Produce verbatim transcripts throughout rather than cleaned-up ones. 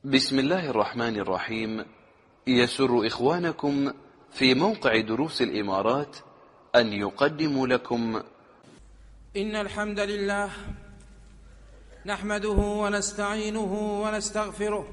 بسم الله الرحمن الرحيم. يسر إخوانكم في موقع دروس الإمارات أن يقدموا لكم إن الحمد لله نحمده ونستعينه ونستغفره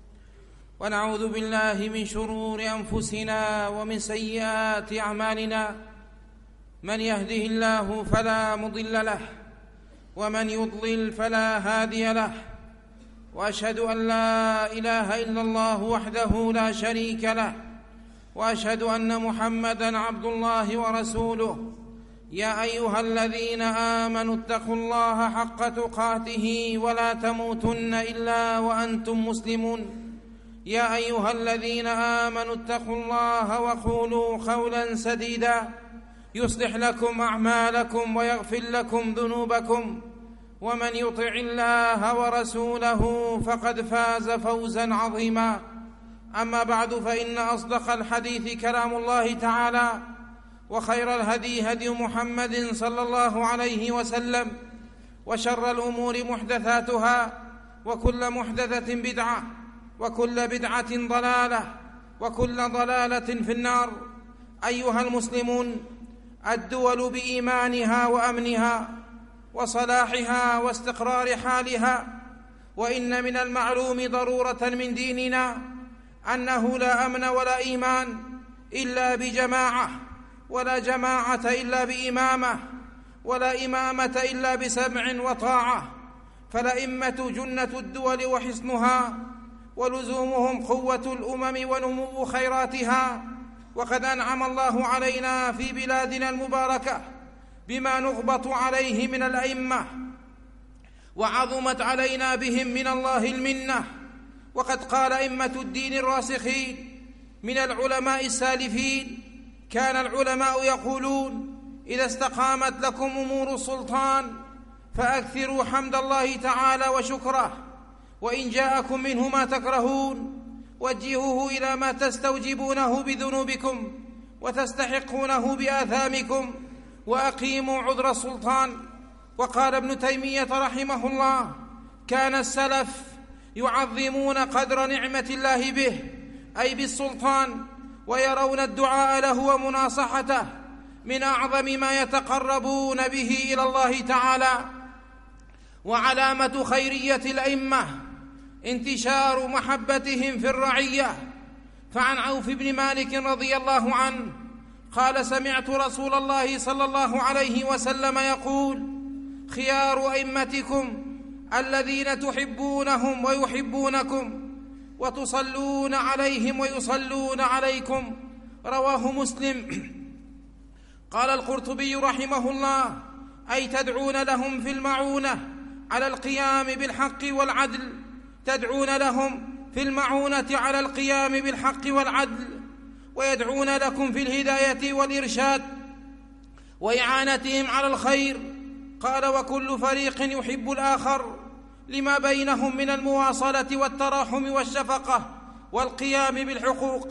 ونعوذ بالله من شرور أنفسنا ومن سيئات أعمالنا، من يهده الله فلا مضل له ومن يضلل فلا هادي له، وأشهد أن لا إله إلا الله وحده لا شريك له، وأشهد أن محمدًا عبد الله ورسوله. يا أيها الذين آمنوا اتقوا الله حق تقاته ولا تموتن إلا وأنتم مسلمون. يا أيها الذين آمنوا اتقوا الله وقولوا قولا سديدا يصلح لكم أعمالكم ويغفر لكم ذنوبكم، ومن يطع الله ورسوله فقد فاز فوزا عظيما. أما بعد، فإن أصدق الحديث كلام الله تعالى، وخير الهدي هدي محمد صلى الله عليه وسلم، وشر الأمور محدثاتها، وكل محدثة بدعة، وكل بدعة ضلالة، وكل ضلالة في النار. أيها المسلمون، الدول بإيمانها وأمنها وصلاحها واستقرار حالها، وإن من المعلوم ضرورة من ديننا أنه لا أمن ولا إيمان إلا بجماعة، ولا جماعة إلا بإمامة، ولا إمامة إلا بسمع وطاعة. فالأئمة جنة الدول وحصنها، ولزومهم قوة الأمم ونمو خيراتها. وقد أنعم الله علينا في بلادنا المباركة بما نغبط عليه من الأئمة، وعظمت علينا بهم من الله المنة. وقد قال أئمة الدين الراسخين من العلماء السالفين: كان العلماء يقولون إذا استقامت لكم أمور السلطان فأكثروا حمد الله تعالى وشكره، وإن جاءكم منه ما تكرهون وجهوه إلى ما تستوجبونه بذنوبكم وتستحقونه بآثامكم، وأقيموا عذر السلطان. وقال ابن تيمية رحمه الله: كان السلف يعظمون قدر نعمة الله به، أي بالسلطان، ويرون الدعاء له ومناصحته من أعظم ما يتقربون به إلى الله تعالى. وعلامة خيرية الأئمة انتشار محبتهم في الرعية. فعن عوف بن مالك رضي الله عنه قال: سمعت رسول الله صلى الله عليه وسلم يقول: خيار أئمتكم الذين تحبونهم ويحبونكم، وتصلون عليهم ويصلون عليكم. رواه مسلم. قال القرطبي رحمه الله: أي تدعون لهم في المعونة على القيام بالحق والعدل، تدعون لهم في المعونة على القيام بالحق والعدل، ويدعون لكم في الهداية والإرشاد وإعانتهم على الخير. قال: وكل فريق يحب الآخر لما بينهم من المواصلة والتراحم والشفقة والقيام بالحقوق.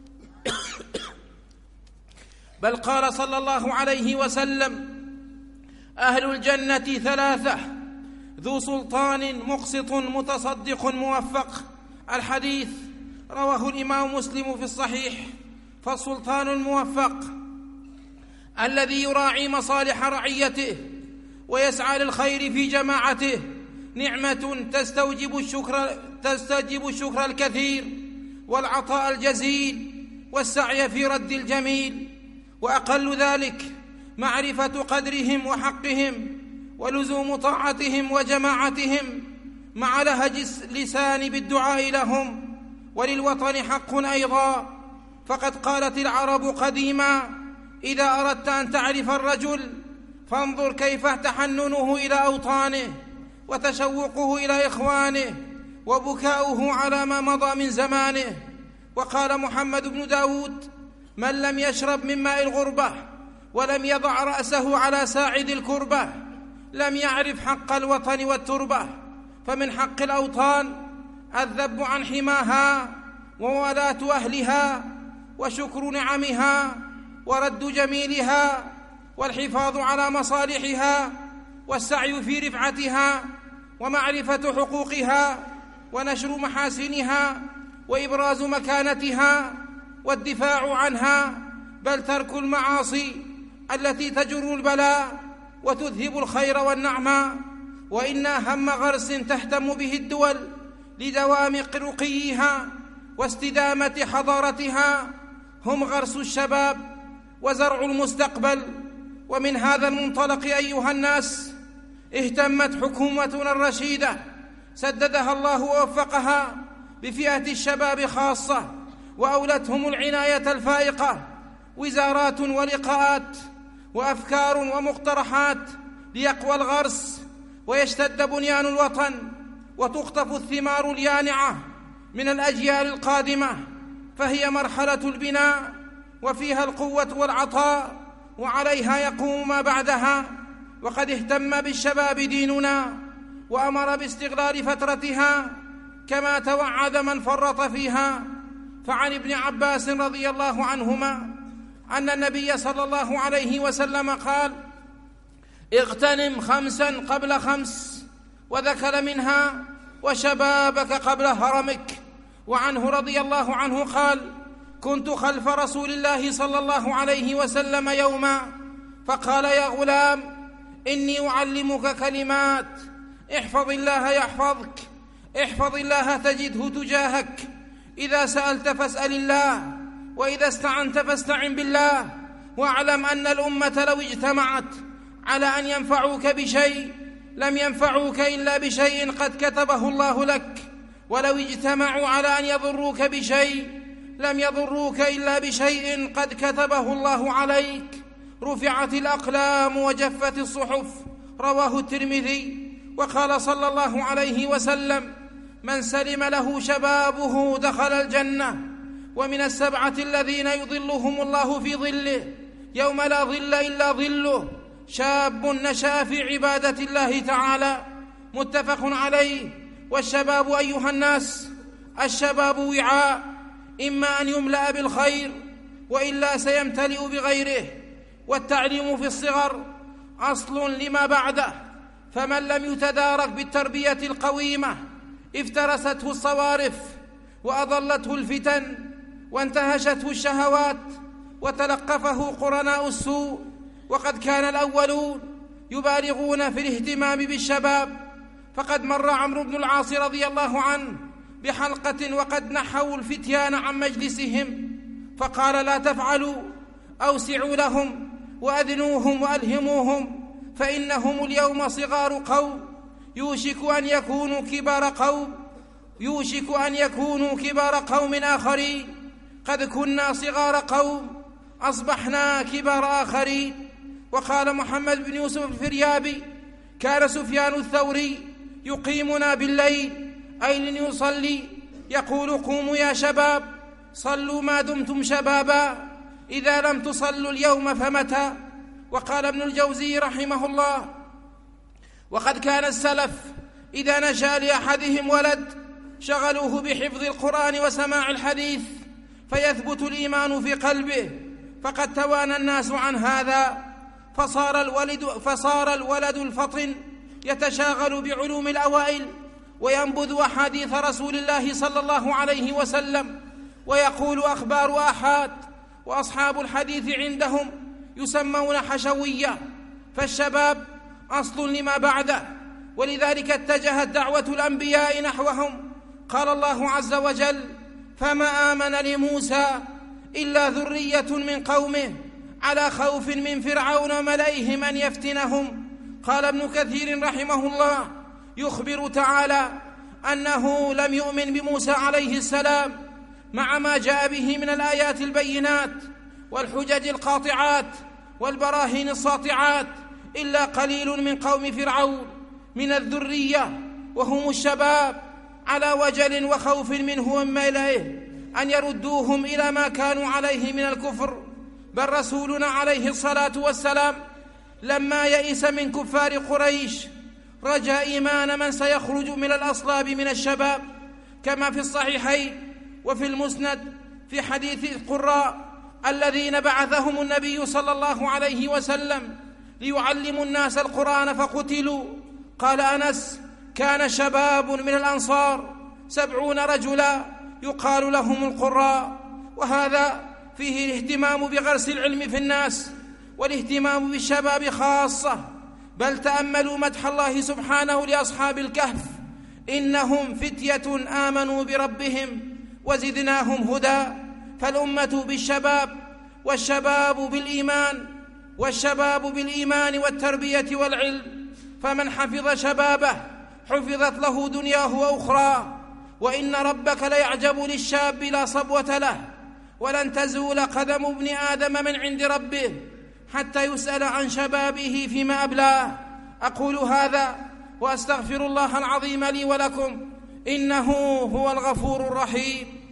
بل قال صلى الله عليه وسلم: أهل الجنة ثلاثة: ذو سلطان مقسط متصدق موفق. الحديث رواه الإمام مسلم في الصحيح. فالسلطان الموفق الذي يراعي مصالح رعيته ويسعى للخير في جماعته نعمة تستوجب الشكر, تستوجب الشكر الكثير والعطاء الجزيل والسعي في رد الجميل. وأقل ذلك معرفة قدرهم وحقهم، ولزوم طاعتهم وجماعتهم، مع لهج اللسان بالدعاء لهم. وللوطن حق أيضا، فقد قالت العرب قديما: إذا أردت أن تعرف الرجل فانظر كيف تحننه إلى أوطانه، وتشوقه إلى إخوانه، وبكاؤه على ما مضى من زمانه. وقال محمد بن داود: من لم يشرب من ماء الغربة ولم يضع رأسه على ساعد الكربة لم يعرف حق الوطن والتربة. فمن حق الأوطان الذب عن حماها وولاة أهلها، وشكر نعمها، ورد جميلها، والحفاظ على مصالحها، والسعي في رفعتها، ومعرفة حقوقها، ونشر محاسنها وإبراز مكانتها والدفاع عنها، بل ترك المعاصي التي تجر البلاء وتذهب الخير والنعمة. وإن أهم غرس تهتم به الدول لدوام رقيها واستدامة حضارتها هم غرس الشباب وزرع المستقبل. ومن هذا المنطلق أيها الناس اهتمت حكومتنا الرشيدة سددها الله ووفقها بفئة الشباب خاصة، وأولتهم العناية الفائقة وزارات ولقاءات وأفكار ومقترحات ليقوى الغرس ويشتد بنيان الوطن وتخطف الثمار اليانعة من الأجيال القادمة، فهي مرحلة البناء وفيها القوة والعطاء، وعليها يقوم ما بعدها. وقد اهتم بالشباب ديننا وأمر باستغلال فترتها كما توعد من فرط فيها. فعن ابن عباس رضي الله عنهما أن النبي صلى الله عليه وسلم قال: اغتنم خمسا قبل خمس، وذكر منها وشبابك قبل هرمك. وعنه رضي الله عنه قال: كنت خلف رسول الله صلى الله عليه وسلم يوما فقال: يا غلام إني أعلمك كلمات، احفظ الله يحفظك، احفظ الله تجده تجاهك، إذا سألت فاسأل الله، وإذا استعنت فاستعن بالله، واعلم أن الأمة لو اجتمعت على أن ينفعوك بشيء لم ينفعوك إلا بشيء قد كتبه الله لك، ولو اجتمعوا على أن يضروك بشيء لم يضروك إلا بشيء قد كتبه الله عليك. رفعت الأقلام وجفت الصحف. رواه الترمذي. وقال صلى الله عليه وسلم: من سلم له شبابه دخل الجنة. ومن السبعة الذين يظلهم الله في ظله يوم لا ظل إلا ظله شاب نشأ في عبادة الله تعالى. متفق عليه. والشباب أيها الناس، الشباب وعاء، إما أن يملأ بالخير وإلا سيمتلئ بغيره. والتعليم في الصغر أصل لما بعده، فمن لم يتدارك بالتربية القويمة افترسته الصوارف وأضلته الفتن وانتهشته الشهوات وتلقفه قرناء السوء. وقد كان الأولون يبالغون في الاهتمام بالشباب، فقد مر عمرو بن العاص رضي الله عنه بحلقة وقد نحوا الفتيان عن مجلسهم فقال: لا تفعلوا، أوسعوا لهم وأذنوهم وألهموهم، فإنهم اليوم صغار قوم يوشك أن يكونوا كبار قوم يوشك أن يكونوا كبار قوم آخرين. قد كنا صغار قوم أصبحنا كبار آخرين. وقال محمد بن يوسف الفريابي: كان سفيان الثوري يقيمنا بالليل أي لنصلي، يقول: قوموا يا شباب صلوا ما دمتم شبابا، إذا لم تصلوا اليوم فمتى؟ وقال ابن الجوزي رحمه الله: وقد كان السلف إذا نشأ لأحدهم ولد شغلوه بحفظ القرآن وسماع الحديث فيثبت الإيمان في قلبه، فقد توانى الناس عن هذا، فصار الولد, فصار الولد الفطن يتشاغل بعلوم الأوائل وينبذ أحاديث رسول الله صلى الله عليه وسلم ويقول أخبار آحاد، وأصحاب الحديث عندهم يسمون حشوية. فالشباب أصل لما بعده، ولذلك اتجهت دعوة الأنبياء نحوهم. قال الله عز وجل: فما آمن لموسى إلا ذرية من قومه على خوف من فرعون وملئهم أن يفتنهم. قال ابن كثير رحمه الله: يخبر تعالى أنه لم يؤمن بموسى عليه السلام مع ما جاء به من الآيات البينات والحجج القاطعات والبراهين الساطعات إلا قليل من قوم فرعون من الذرية، وهم الشباب، على وجل وخوف منه ومن ملئه أن يردوهم إلى ما كانوا عليه من الكفر. بل رسولنا عليه الصلاة والسلام لما يئس من كفار قريش رجا إيمان من سيخرج من الأصلاب من الشباب، كما في الصحيحين وفي المسند في حديث القراء الذين بعثهم النبي صلى الله عليه وسلم ليعلموا الناس القرآن فقتلوا. قال أنس: كان شباب من الأنصار سبعون رجلا يقال لهم القراء. وهذا فيه الاهتمام بغرس العلم في الناس والاهتمام بالشباب خاصة. بل تأملوا مدح الله سبحانه لأصحاب الكهف: إنهم فتية آمنوا بربهم وزدناهم هدى. فالأمة بالشباب، والشباب بالإيمان، والشباب بالإيمان والتربية والعلم. فمن حفظ شبابه حفظت له دنياه وأخرى. وإن ربك ليعجب للشاب لا صبوة له، ولن تزول قدم ابن آدم من عند ربه حتى يسأل عن شبابه فيما أبلاه. أقول هذا وأستغفر الله العظيم لي ولكم، إنه هو الغفور الرحيم.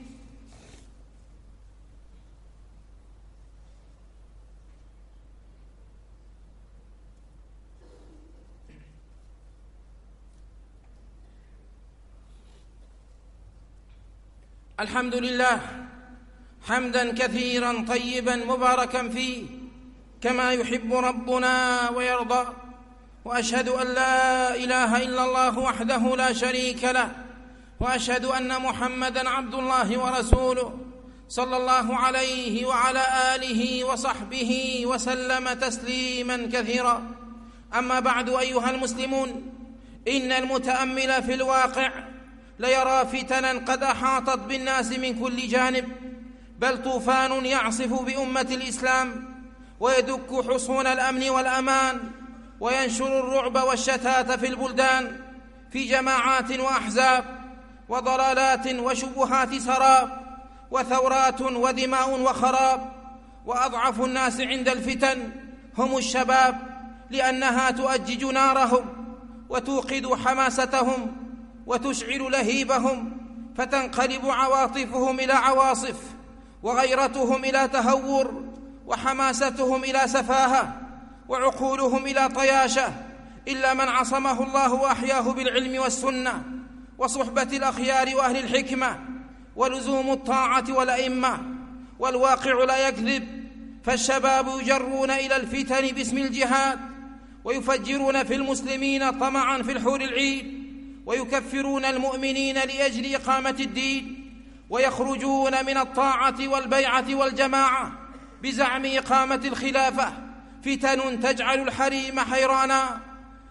الحمد لله حمدا كثيرا طيبا مباركا فيه كما يحب ربنا ويرضى. وأشهد أن لا إله إلا الله وحده لا شريك له، وأشهد أن محمدًا عبد الله ورسوله صلى الله عليه وعلى آله وصحبه وسلم تسليما كثيرا. أما بعد، أيها المسلمون، إن المتأمل في الواقع ليرى فتنا قد أحاطت بالناس من كل جانب، بل طوفان يعصف بأمة الإسلام ويدك حصون الأمن والأمان، وينشر الرعب والشتات في البلدان في جماعات وأحزاب وضلالات وشبهات سراب وثورات ودماء وخراب. وأضعف الناس عند الفتن هم الشباب، لأنها تؤجج نارهم وتوقد حماستهم وتشعل لهيبهم، فتنقلب عواطفهم إلى عواصف، وغيرتهم إلى تهور، وحماستهم إلى سفاهة، وعقولهم إلى طياشة، إلا من عصمه الله وأحياه بالعلم والسنة وصحبة الأخيار وأهل الحكمة ولزوم الطاعة والأئمة. والواقع لا يكذب، فالشباب يجرون إلى الفتن باسم الجهاد، ويفجرون في المسلمين طمعا في الحور العين، ويكفرون المؤمنين لأجل إقامة الدين، ويخرجون من الطاعة والبيعة والجماعة بزعم إقامة الخلافة. فتن تجعل الحريم حيرانا،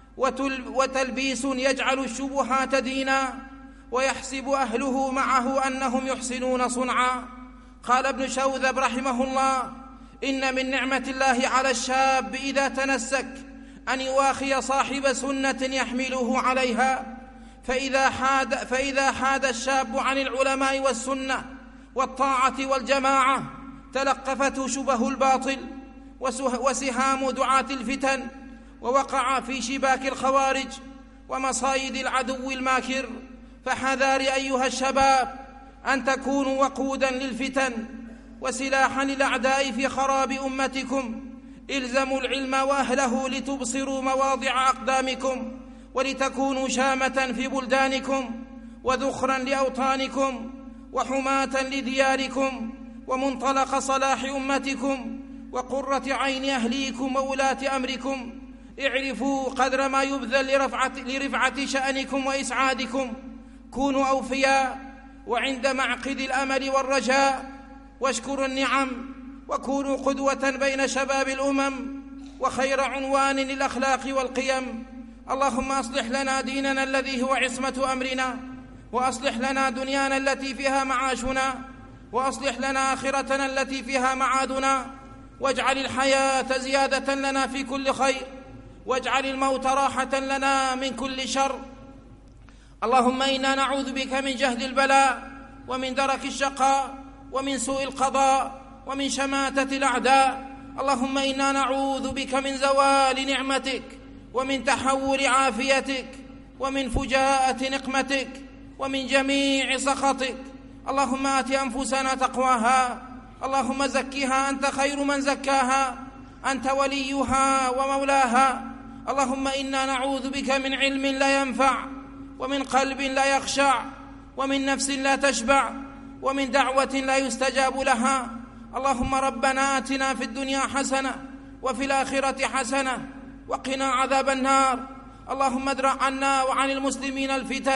وتلبيس يجعل الشبهات دينا، ويحسب أهله معه أنهم يحسنون صنعا. قال ابن شوذب رحمه الله: إن من نعمة الله على الشاب إذا تنسك أن يواخي صاحب سنة يحمله عليها، فإذا حاد, فإذا حاد الشاب عن العلماء والسنة والطاعة والجماعة تلقفته شبه الباطل وسهام دعاة الفتن، ووقع في شباك الخوارج ومصايد العدو الماكر. فحذار أيها الشباب أن تكونوا وقودا للفتن وسلاحا للأعداء في خراب أمتكم. إلزموا العلم وأهله لتبصروا مواضع أقدامكم، ولتكونوا شامة في بلدانكم، وذخرا لأوطانكم، وحماة لدياركم، ومنطلق صلاح أمتكم، وقرة عين أهليكم وولاة أمركم. اعرفوا قدر ما يبذل لرفعة, لرفعة شأنكم وإسعادكم. كونوا أوفياء وعند معقد الأمل والرجاء، واشكروا النعم، وكونوا قدوة بين شباب الأمم وخير عنوان للأخلاق والقيم. اللهم أصلح لنا ديننا الذي هو عصمة أمرنا، وأصلح لنا دنيانا التي فيها معاشنا، وأصلح لنا آخرتنا التي فيها معادنا، واجعل الحياة زيادة لنا في كل خير، واجعل الموت راحة لنا من كل شر. اللهم إنا نعوذ بك من جهد البلاء، ومن درك الشقاء، ومن سوء القضاء، ومن شماتة الأعداء. اللهم إنا نعوذ بك من زوال نعمتك، ومن تحول عافيتك، ومن فجاءة نقمتك، ومن جميع سخطك. اللهم آت أنفسنا تقواها، اللهم زكها أنت خير من زكاها، أنت وليها ومولاها. اللهم إنا نعوذ بك من علم لا ينفع، ومن قلب لا يخشع، ومن نفس لا تشبع، ومن دعوة لا يستجاب لها. اللهم ربنا آتنا في الدنيا حسنة وفي الآخرة حسنة وقنا عذاب النار. اللهم ادرع عنا وعن المسلمين الفتن،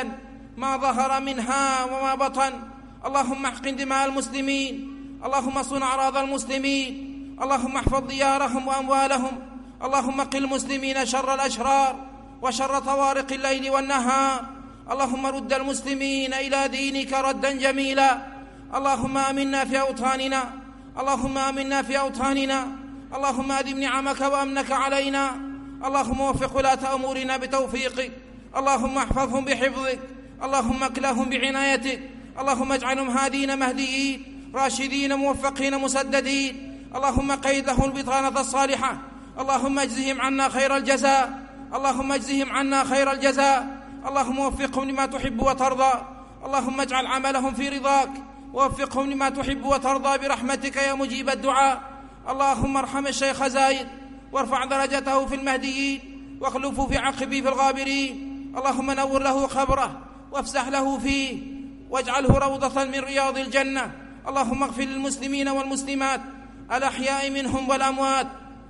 ما ظهر منها وما بطن. اللهم احقن دماء المسلمين، اللهم صن أعراض المسلمين، اللهم احفظ ديارهم وأموالهم، اللهم قل المسلمين شر الأشرار وشر طوارق الليل والنهار. اللهم رد المسلمين إلى دينك ردا جميلا. اللهم آمنا في أوطاننا، اللهم آمنا في أوطاننا، اللهم أدم نعمك وأمنك علينا. اللهم وفق ولاة أمورنا بتوفيقك، اللهم احفظهم بحفظك، اللهم اكلهم بعنايتك، اللهم اجعلهم هادين مهديين راشدين موفقين مسددين. اللهم قيد لهم البطانة الصالحة، اللهم اجزهم عنا خير الجزاء، اللهم اجزهم عنا خير الجزاء. اللهم وفقهم لما تحب وترضى، اللهم اجعل عملهم في رضاك، ووفقهم لما تحب وترضى برحمتك يا مجيب الدعاء. اللهم ارحم الشيخ زايد وارفع درجته في المهديين، واخلفه في عقبه في الغابرين. اللهم نور له خبره وافسح له فيه، واجعله روضة من رياض الجنة. اللهم اغفر للمسلمين والمسلمات الأحياء منهم والأموات.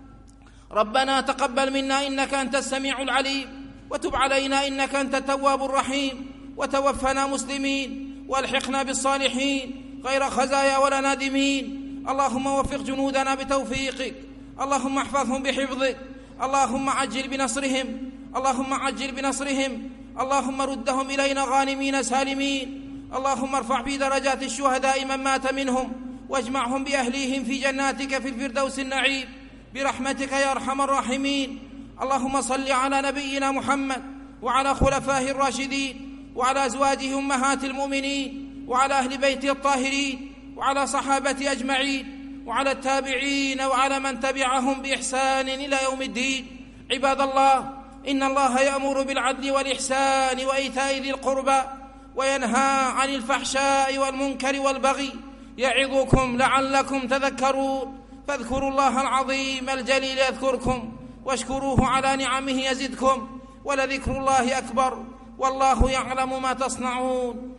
ربنا تقبل منا إنك أنت السميع العليم، وتب علينا إنك أنت التواب الرحيم، وتوفنا مسلمين والحقنا بالصالحين غير خزايا ولا نادمين. اللهم وفق جنودنا بتوفيقك، اللهم احفظهم بحفظك، اللهم عجل بنصرهم، اللهم عجل بنصرهم، اللهم ردهم إلينا غانمين سالمين. اللهم ارفع في درجات الشهداء من مات منهم، واجمعهم بأهليهم في جناتك في الفردوس النعيم برحمتك يا أرحم الراحمين. اللهم صل على نبينا محمد وعلى خلفائه الراشدين وعلى أزواجه أمهات المؤمنين وعلى أهل بيته الطاهرين وعلى صحابته أجمعين وعلى التابعين وعلى من تبعهم بإحسان إلى يوم الدين. عباد الله، إن الله يأمر بالعدل والإحسان وإيتاء ذي القربى، وينهى عن الفحشاء والمنكر والبغي، يعظكم لعلكم تذكرون. فاذكروا الله العظيم الجليل يذكركم، واشكروه على نعمه يزدكم، ولذكر الله أكبر، والله يعلم ما تصنعون.